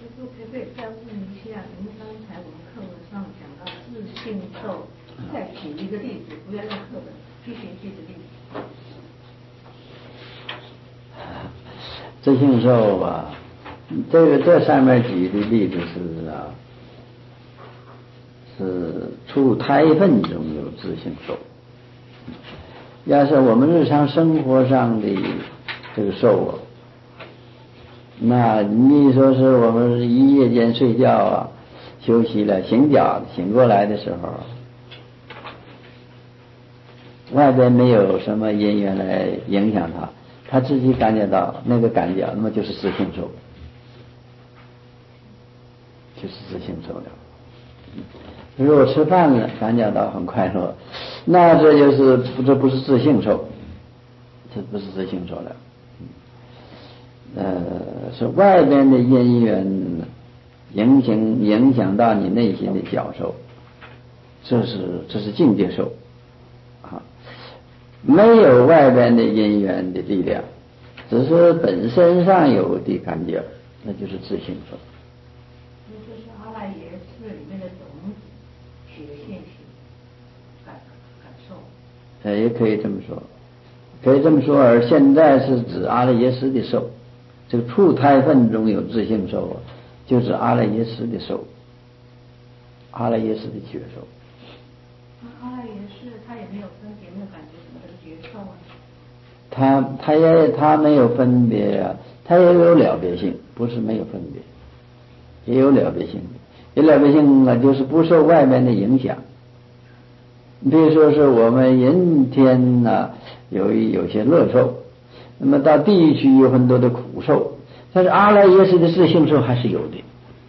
可不可以再问一下，您刚才我们课文上讲到自性受，再举一个例子，不要用课本，具体的例子。 自性受啊，这上面举的例子是出胎粪中有自性受。要是我们日常生活上的这个受啊，那你说是我们一夜间睡觉啊，休息了醒过来的时候，外边没有什么因缘来影响他自己感觉到那个感觉，那么就是自性受，就是自性受了。如果吃饭了感觉到很快乐，那这不是自性受，这不是自性受了。是外边的因缘影响到你内心的觉受，这是境界受啊。没有外边的因缘的力量，只是本身上有的感觉，那就是自性受。 那就是阿赖耶识里面的种子起的现行感受。 也可以这么说，而现在是指阿赖耶识的受。这个触胎粪中有自性受啊，就是阿赖耶识的受，阿赖耶识的觉受。 阿赖耶识他也没有分别，没有感觉什么的觉受啊。他没有分别啊，他也有了别性，不是没有分别，也有了别性。有了别性啊，就是不受外面的影响。比如说是我们人天啊，有些乐受。那么到地狱去有很多的苦受，但是阿赖耶识的自性受还是有的。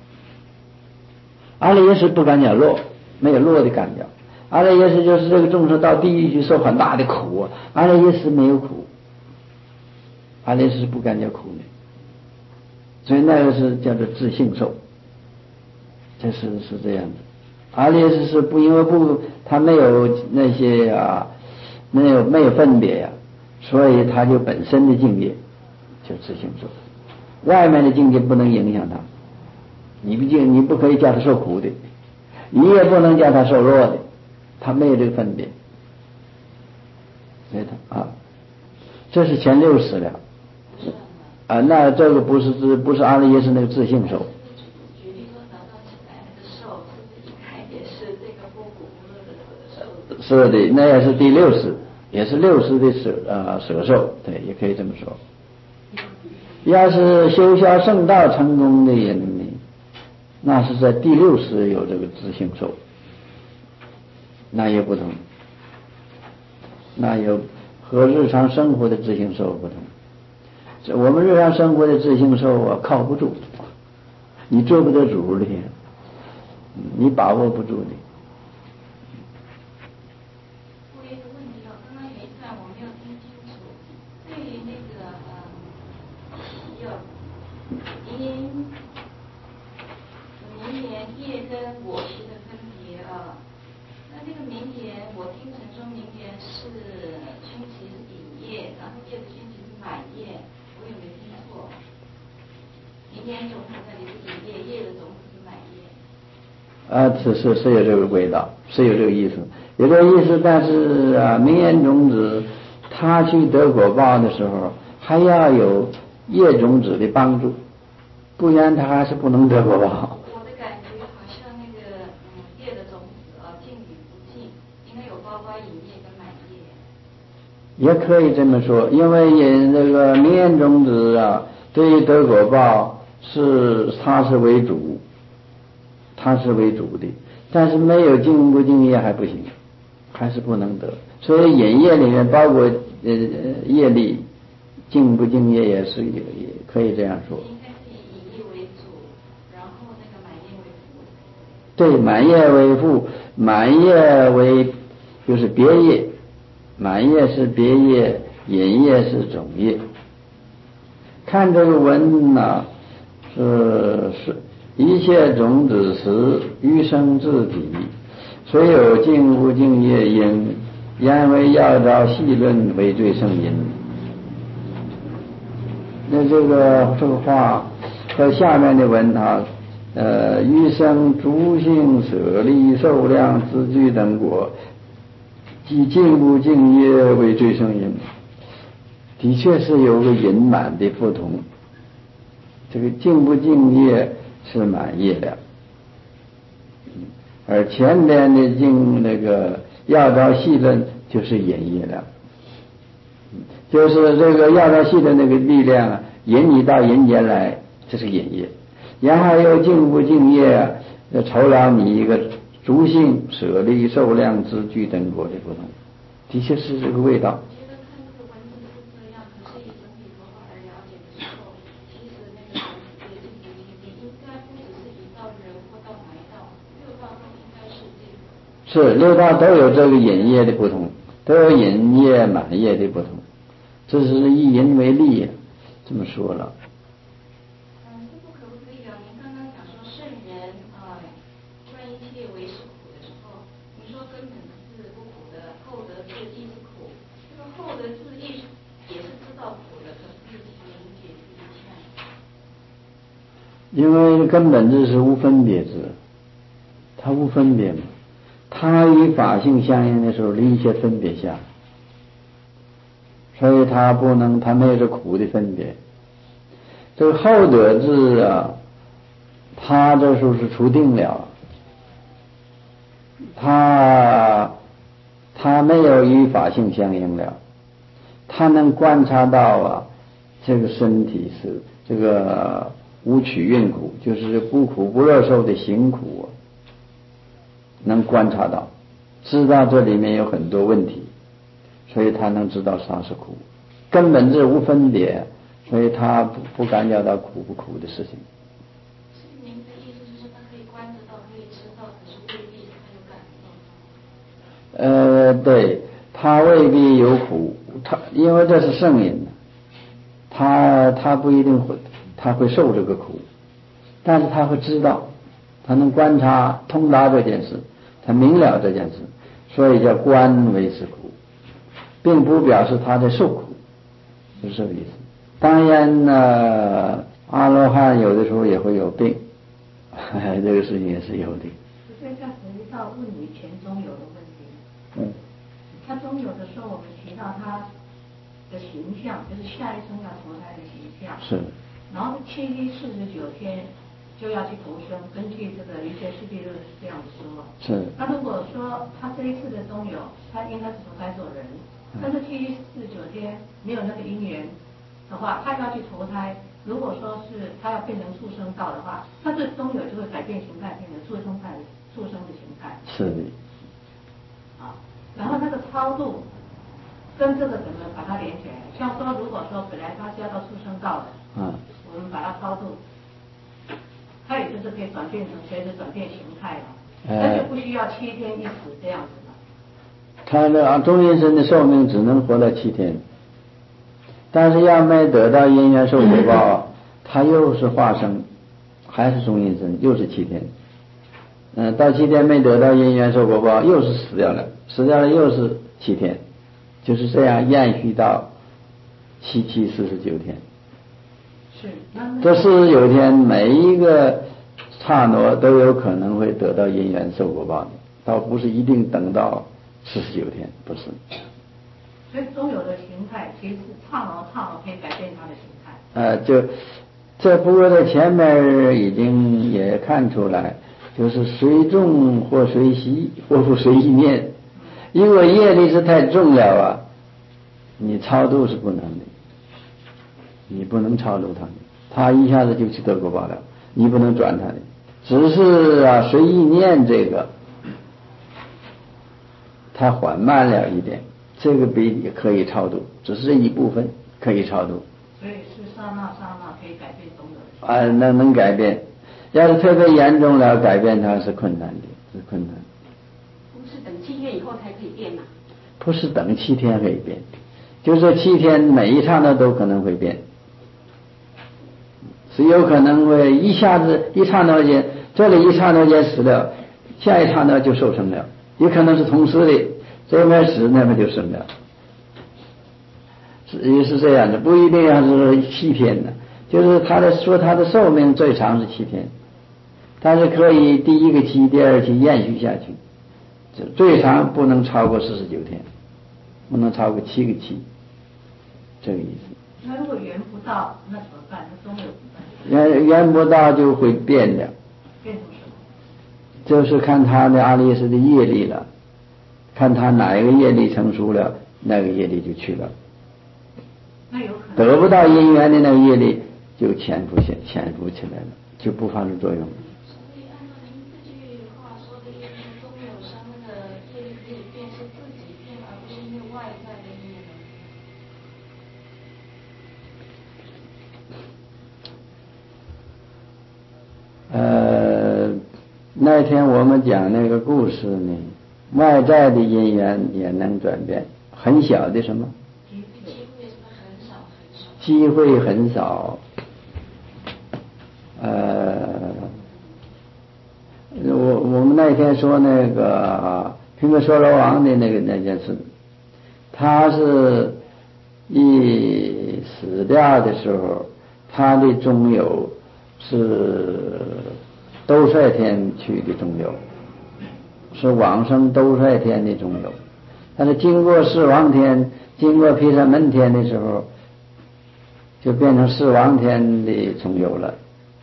阿赖耶识不感觉乐，没有乐的感觉。阿赖耶识就是这个众生到地狱去受很大的苦啊，阿赖耶识没有苦，阿赖耶识不感觉苦的，所以那个是叫做自性受，这是这样的。阿赖耶识是不因为他没有那些啊，没有分别呀。所以他就本身的境界就自性受，外面的境界不能影响他，你不可以叫他受苦的，你也不能叫他受乐的，他没有这个分别。所以这是前六识了啊，那这个不是阿赖耶识那个自性受。 举例说早上起来那个受，是不是应该也是这个不苦不乐的舍受？ 是的，那也是第六识。也是六识的舍受，对，也可以这么说。要是修销圣道成功的人呢，那是在第六识有这个自性受，那也不同，那有和日常生活的自性受不同。我们日常生活的自性受啊，靠不住，你做不得主的，你把握不住的。 明言业跟我识的分别啊，那这个明言我听成说明言是熏习是顶业，然后业的熏习是满业，我有没有听错？明言种子那里是顶业，业的种子是满业。 是有这个味道，是有这个意思，有这个意思。但是啊，明言种子他去得果报的时候，还要有业种子的帮助，不然他还是不能得果报。 我的感觉好像那个业的种子啊，净与不净，应该有包括引业跟满业。 也可以这么说，因为这个明言种子啊，对于得果报它是为主的，但是没有净不净业还不行，还是不能得。所以引业里面包括业力，净不净业也可以这样说。 应该是以引业为主，然后那个满业为辅。 对，满业为辅，满业为就是别业，满业是别业，引业是总业。看这个文呢，是一切种子时，余生自体，虽有净不净业因，言为要照细论为最胜因。那这个话和下面的文余生诸性舍利受量资具等果，即净不净业为最胜因。的确是有个隐满的不同，这个净不净业是满业量，而前边的净那个要照细论就是隐业量，就是这个要照细论那个力量引你到人间来，这是隐业，然后又净不净业酬劳你一个诸性舍利受量资具等果的不同，的确是这个味道。是六道都有这个隐业的不同，都有隐业满业的不同，这是以人为例，这么说了。 师父可不可以您刚刚讲说圣人观一切为是苦的时候，您说根本是不苦的，后得自亦是苦，这个后得自亦也是知道苦的，可是自己理解自己欠。 因为根本智是无分别智，它无分别嘛。他与法性相应的时候离一切分别相，所以他不能，他没有这苦的分别。这个后得智他这时候是除定了，他没有与法性相应了，他能观察到这个身体是这个无取运苦，就是不苦不乐受的行苦能观察到，知道这里面有很多问题，所以他能知道啥是苦，根本是无分别，所以他不感觉到苦不苦的事情。 是您的意思就是他可以观得到，可以知道，可是未必他有感受。 对，他未必有苦，因为这是圣人，他不一定会受这个苦，但是他会知道，他能观察通达这件事，他明了这件事，所以叫观为是苦，并不表示他在受苦，是这个意思。当然呢，阿罗汉有的时候也会有病，这个事情也是有的。 现在回到问以前中有的问题，他中有的时候我们提到他的形象，就是下一生要投胎的形象， 是，然后7天49天就要去投生，根据这个《瑜伽师地论》是这样说。 是。 那如果说他这一次的中有，他应该是投胎做人，但是7天49天没有那个因缘的话，他要去投胎。如果说是他要变成畜生道的话，他这中有就会改变形态，变成畜生的形态。 是的。 然后那个超度跟这个怎么把它连起来？像说，如果说本来他是要到畜生道的，我们把它超度，它也就是可以转变成随着转变形态了，那就不需要7天一死这样子了。 他的中阴身的寿命只能活到7天，但是要没得到因缘受果报，他又是化生，还是中阴身，又是7天。到7天没得到因缘受果报，又是死掉了又是7天，就是这样延续到7、7、49天。 是， 这49天每一个刹那都有可能会得到因缘受果报的，倒不是一定等到49天，不是。 所以中有的形态其实是刹那可以改变它的形态。 就这不过在前面已经也看出来，就是随众或随喜，或不随意念。如果业力是太重了你超度是不能的，你不能超度他一下子就去得果报了，你不能转他的。只是随意念这个，它缓慢了一点，这个比可以超度，只是一部分可以超度。 所以是刹那可以改变中有的。 能改变。要是特别严重了，改变它是困难的，是困难。 不是等7天以后才可以变吗？ 不是等7天可以变，就是说7天每一刹那都可能会变，是有可能会一下子一刹那间，这里一刹那间死了，下一刹那就受生了，也可能是同时的，这边死那边就生了，也是这样的，不一定要是7天的， 就是他的寿命最长是7天，但是可以第一个期、第二个期延续下去，最长不能超过49天，不能超过7个期，这个意思。 那如果圆不到，那怎么办？那中有怎么办？ 圆不到就会变了。 变成什么？ 就是看他的阿赖耶识的业力了，看他哪一个业力成熟了，那个业力就去了。 那有可能得不到因缘的那个业力就潜伏起来了，就不发生作用了。 所以按照您这句话说的意思，中有生那个业力可以变，是自己变，而不是因为外在的因缘。 那天我们讲那个故事呢，外在的因缘也能转变，很小的什么？机会很少。我们那天说那个毗婆娑罗王的那件事，他是一死掉的时候，他的中有是兜率天去的中有，是往生兜率天的中有，但是经过世王天，经过毗沙门天的时候，就变成世王天的中有了。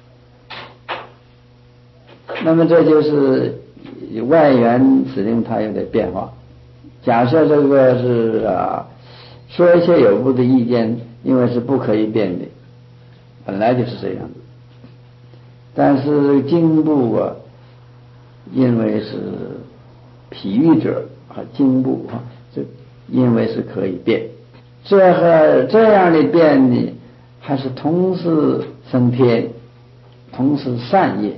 那么这就是外缘指定它有点变化。假设这个是说一切有部的意见，因为是不可以变的，本来就是这样的。但是经部因为是譬喻者经部这因为是可以变，这样的变呢，还是同时生天，同时善业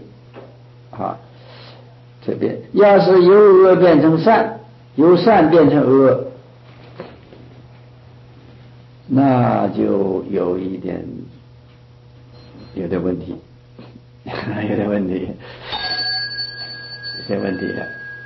这边要是由恶变成善，由善变成恶，那就有点问题，有点问题了。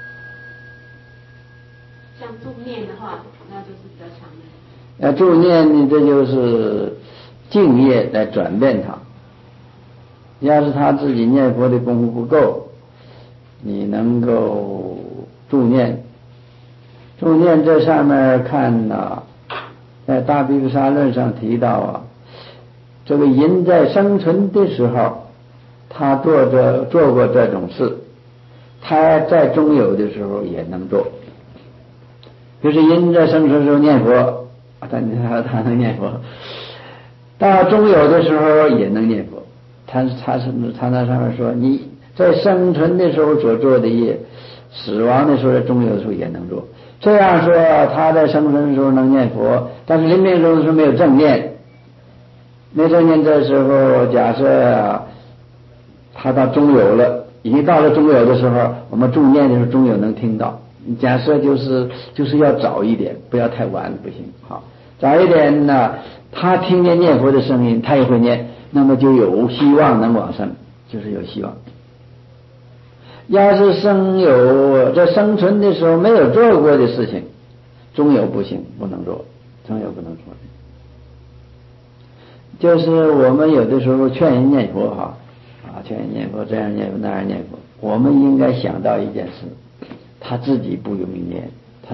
像助念的话，那就是比较强的。 助念呢，这就是敬业来转变它。要是他自己念佛的功夫不够，你能够助念这上面看在大毗婆沙论上提到这个人在生存的时候，他做过这种事，他在中有的时候也能做。就是人在生存的时候念佛，他能念佛，到中有的时候也能念佛。他那上面说，你在生存的时候所做的业，死亡的时候在中有的时候也能做。这样说，他在生存的时候能念佛，但是临命终的时候没有正念。没正念这时候，假设他到中有了，已经到了中有的时候，我们助念的时候中有能听到。假设就是要早一点，不要太晚不行。好，早一点呢，他听见念佛的声音，他也会念，那么就有希望能往生，就是有希望。要是在生存的时候没有做过的事情，中有不行，不能做，中有不能做。就是我们有的时候劝人念佛劝人念佛，这样念佛那样念佛，我们应该想到一件事，他自己不容易念，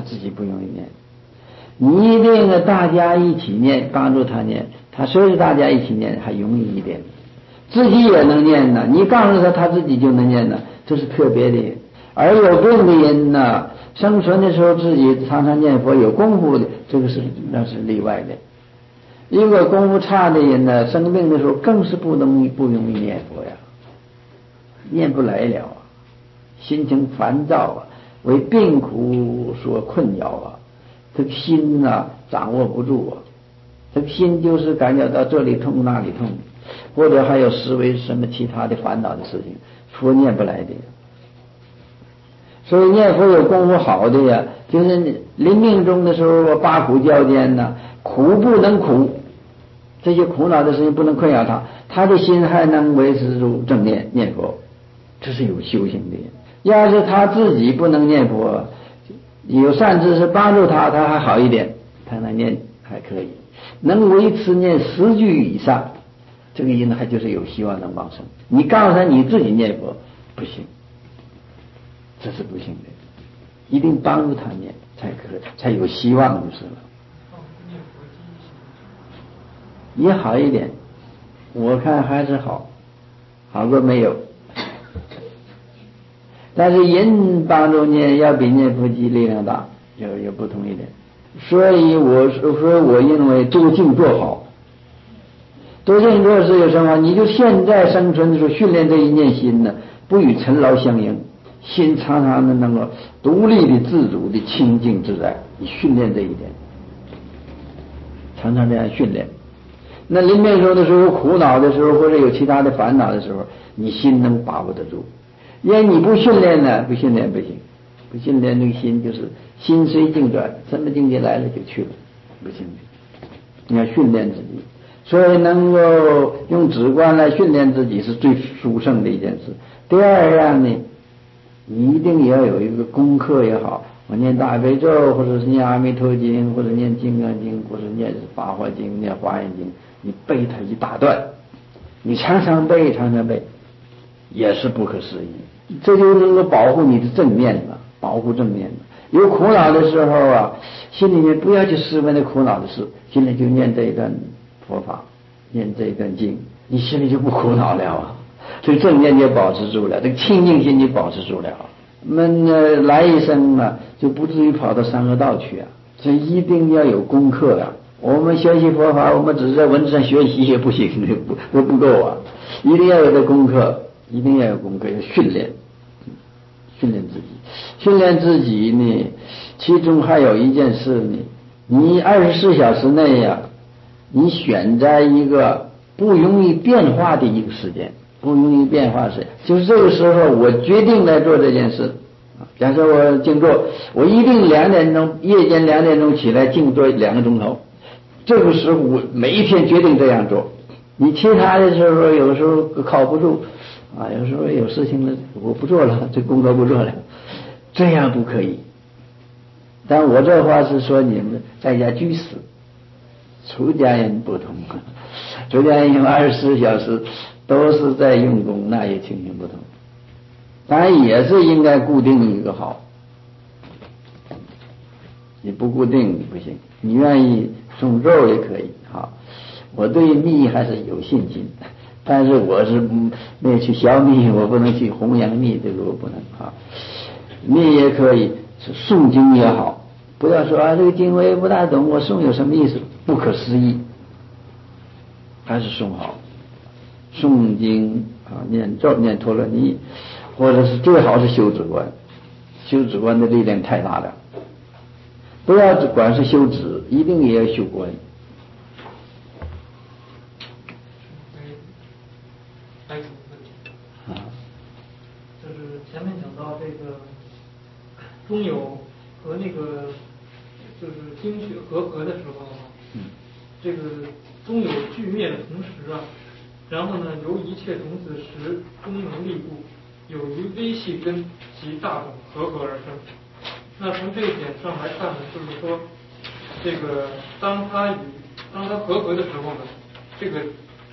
你一定大家一起念，帮助他念，他随着大家一起念还容易一点，自己也能念呢，你告诉他自己就能念呢，这是特别的。而有病的人呢，生存的时候自己常常念佛，有功夫的，这个那是例外的。如果功夫差的人呢，生病的时候更是不容易念佛呀，念不来了心情烦躁为病苦所困扰这个心掌握不住这个心就是感觉到这里痛那里痛，或者还有思维什么其他的烦恼的事情，佛念不来的。所以念佛有功夫好的呀，就是临命终的时候八苦交煎苦不能苦，这些苦恼的事情不能困扰他的心还能维持住正念念佛，这是有修行的。要是他自己不能念佛，有善知识帮助他还好一点，他能念还可以，能维持念10句以上， 这个因还就是有希望能往生。你告诉他你自己念佛不行，这是不行的，一定帮助他念才有希望就是了。也好一点，我看还是好过没有。但是人帮助念要比念佛机力量大，有不同一点。所以我认为多静坐好。多静坐是有什么？你就现在生存的时候训练这一念心呢，不与尘劳相应，心常常的能够独立的、自主的、清净自在。你训练这一点，常常这样训练。那临命终的时候、苦恼的时候，或者有其他的烦恼的时候，你心能把握得住。因为你不训练呢，不训练不行。不训练这个心就是心随境转，什么境界来了就去了，不行的。你要训练自己，所以能够用止观来训练自己是最殊胜的一件事。第二样呢，你一定要有一个功课也好，我念大悲咒，或者是念阿弥陀经，或者念金刚经，或者念法华经、念华严经，你背它一大段，你常常背，也是不可思议。这就能够保护你的正面了，保护正面了。有苦恼的时候啊，心里面不要去思维那苦恼的事，心里就念这一段佛法，念这一段经，你心里就不苦恼了啊。这个正面就保持住了，这个清净心就保持住了。来一生啊，就不至于跑到三恶道去啊。所以一定要有功课啊。我们学习佛法，我们只是在文字上学习也不行，不够啊。一定要有这功课，一定要有功课，要训练自己。训练自己呢，其中还有一件事呢，你24小时内呀，你选在一个不容易变化的一个时间，不容易变化时间，就是这个时候我决定来做这件事。假设我静坐，我一定2点钟，夜间2点钟起来静坐2个钟头，这个时候我每一天决定这样做。你其他的时候有时候靠不住啊，有时候有事情了，我不做了，这工作不做了，这样不可以。但我这话是说你们在家居士，出家人不同，出家人用24小时都是在用功，那也情形不同。当然也是应该固定一个好，你不固定不行。你愿意诵咒也可以啊。我对密还是有信心，但是我是没有去消密，我不能去弘扬密，这个我不能啊。密也可以，是诵经也好，不要说这个经我也不大懂，我诵有什么意思？不可思议，还是诵好。诵经啊，念咒、念陀罗尼，或者是最好是修止观，修止观的力量太大了。不要只管是修止，一定也要修观。 就是前面讲到这个中有和那个就是精血和合的时候这个中有俱灭的同时啊，然后呢由一切种子时终能立故，有于微细根及大种合合而生。那从这一点上来看呢，就是说这个当它合合的时候呢，这个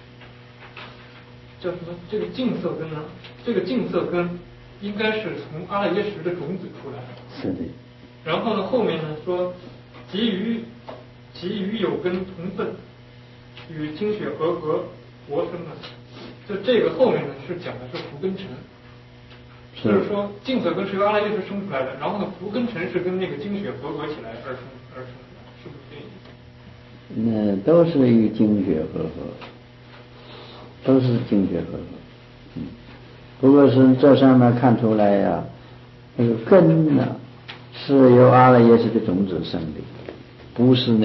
叫什么？这个净色根呢？这个净色根应该是从阿赖耶识的种子出来的。 是的。 然后呢，后面呢说，即与有根同分，与精血和合活生呢。就这个后面呢是讲的是福根尘，就是说净色根是由阿赖耶识生出来的，然后呢福根尘是跟那个精血合起来而生出来，是不是这意思？ 那都是与精血合，都是精血合。不过是这上面看出来呀，那个根呢是由阿赖耶识的种子生的，不是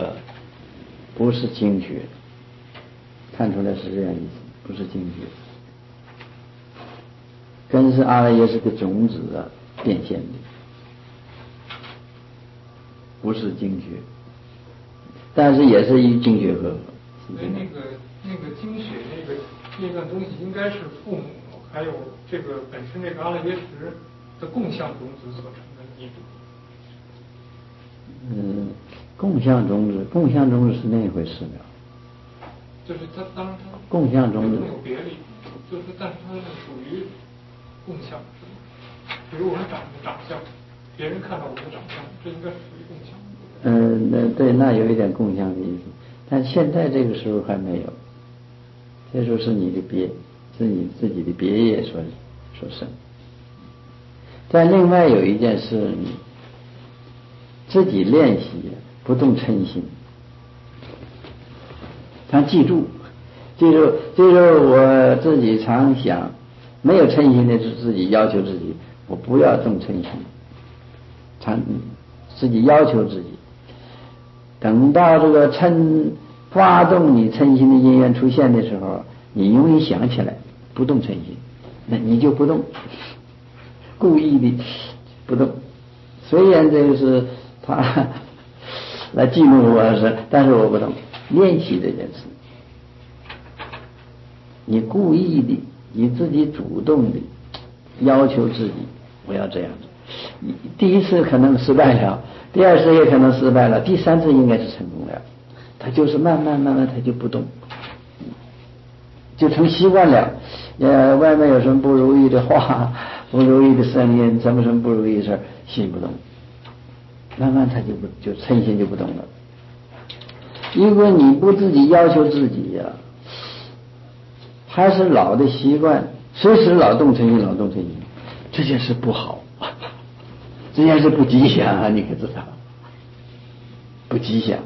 精血，看出来是这样意思，不是精血。根是阿赖耶识的种子变现的，不是精血，但是也是与精血合。 所以那个精血那段东西应该是父母还有这个本身这个阿赖耶识的共相种子所成的一种。 共相种子是那一回事了。 就是它当然它共相中的更有别离，就是但是它是属于共相，是吗？比如我们长相，别人看到我们的长相，这应该属于共相。 那对，那有一点共相的意思，但现在这个时候还没有，这时候是你的别，是你自己的别业所生。但另外有一件事，自己练习不动嗔心，常记住，我自己常想，没有嗔心的是自己要求自己，我不要动嗔心，常自己要求自己。等到这个发动你嗔心的因缘出现的时候，你容易想起来不动嗔心，那你就不动，故意的不动。虽然这个是他来记录我但是我不动。练习这件事，你故意的，你自己主动的要求自己，我要这样子。第一次可能失败了，第二次也可能失败了，第三次应该是成功了。他就是慢慢他就不动，就成习惯了。外面有什么不如意的话，不如意的声音，什么不如意的事，心不动，慢慢他就嗔心就不动了。如果你不自己要求自己呀，还是老的习惯，随时老动嗔心，这件事不好，这件事不吉祥啊！你可知道？不吉祥。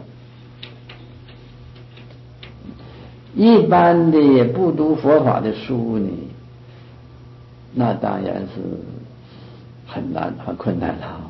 一般的也不读佛法的书呢，那当然是很难很困难了。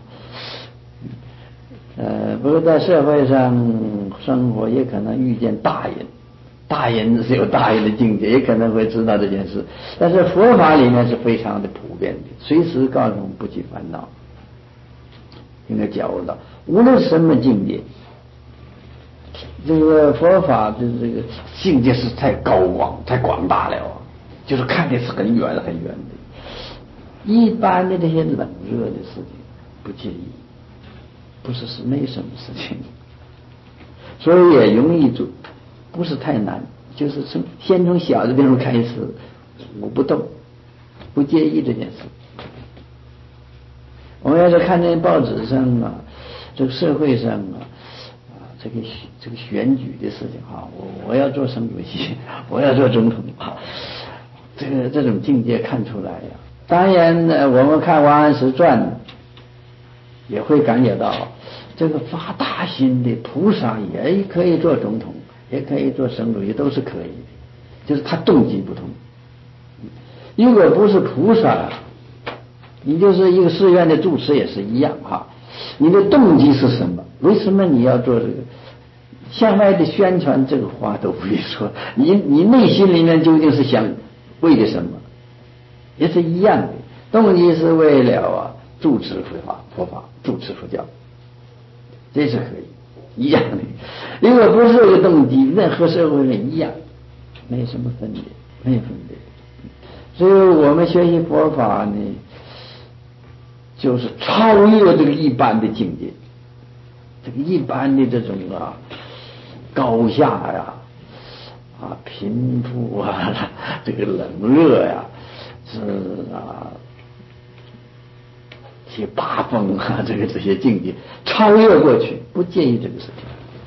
不过在社会上生活，也可能遇见大人是有大人的境界，也可能会知道这件事。但是佛法里面是非常的普遍的，随时告诉我们不起烦恼，应该觉悟到，无论什么境界，这个佛法的这个境界是太高广、太广大了，就是看的是很远很远的。一般的这些冷热的事情不介意，不是没什么事情，所以也容易做，不是太难，就是先从小的地方开始，我不动，不介意这件事。我们要是看见报纸上啊，这个社会上啊，这个选举的事情啊，我要做省主席，我要做总统啊，这种境界看出来呀。当然呢，我们看王安石传也会感觉到，这个发大心的菩萨也可以做总统，也可以做省主席，都是可以的，就是他动机不同。如果不是菩萨，你就是一个寺院的住持也是一样哈。你的动机是什么？为什么你要做这个？向外的宣传这个话都不必说，你内心里面究竟是想为了什么？也是一样的，动机是为了主持佛法，主持佛教，这是可以一样的。如果不是这个动机，任何社会人一样，没什么分别，没有分别。所以我们学习佛法呢，就是超越这个一般的境界，这个一般的这种高下呀，贫富这个冷热呀，是些八风这些境界，超越过去，不介意这个事情。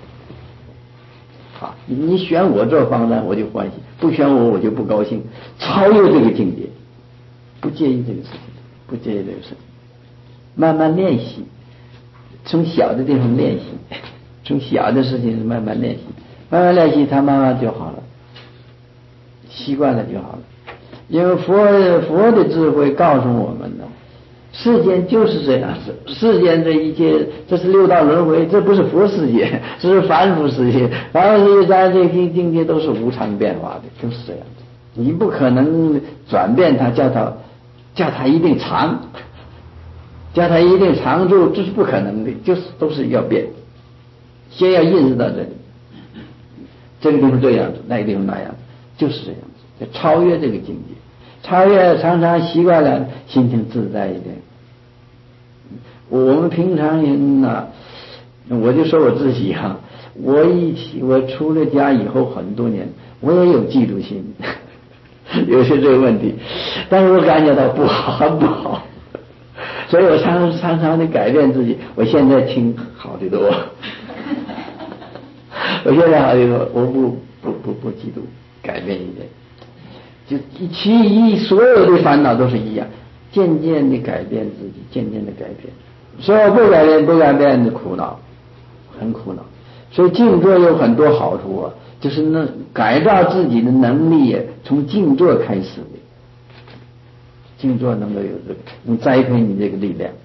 你选我做方丈，我就欢喜；不选我就不高兴。超越这个境界，不介意这个事情，不介意这个事情。慢慢练习，从小的地方练习，从小的事情慢慢练习，慢慢练习，它慢慢就好了，习惯了就好了。因为佛的智慧告诉我们呢，世间就是这样子，世间这一切，这是六道轮回，这不是佛世界，这是凡夫世界。凡夫世界在这个境界都是无常变化的，就是这样子。你不可能转变它，叫它一定长，叫它一定长住，这是不可能的，就是都是要变。先要认识到这里，这个地方这样子，那个地方那样子，就是这样子，就超越这个境界。超越常常习惯了，心情自在一点。我们平常人我就说我自己我出了家以后很多年，我也有嫉妒心，有些这个问题，但是我感觉到不好，很不好，所以我常常的改变自己。我现在挺好的多，我现在好的多，我不嫉妒，改变一点。就其一，所有的烦恼都是一样，渐渐的改变自己，渐渐的改变。所以不改变的苦恼，很苦恼。所以静坐有很多好处啊，就是改造自己的能力从静坐开始的。静坐能够有这个，能栽培你这个力量。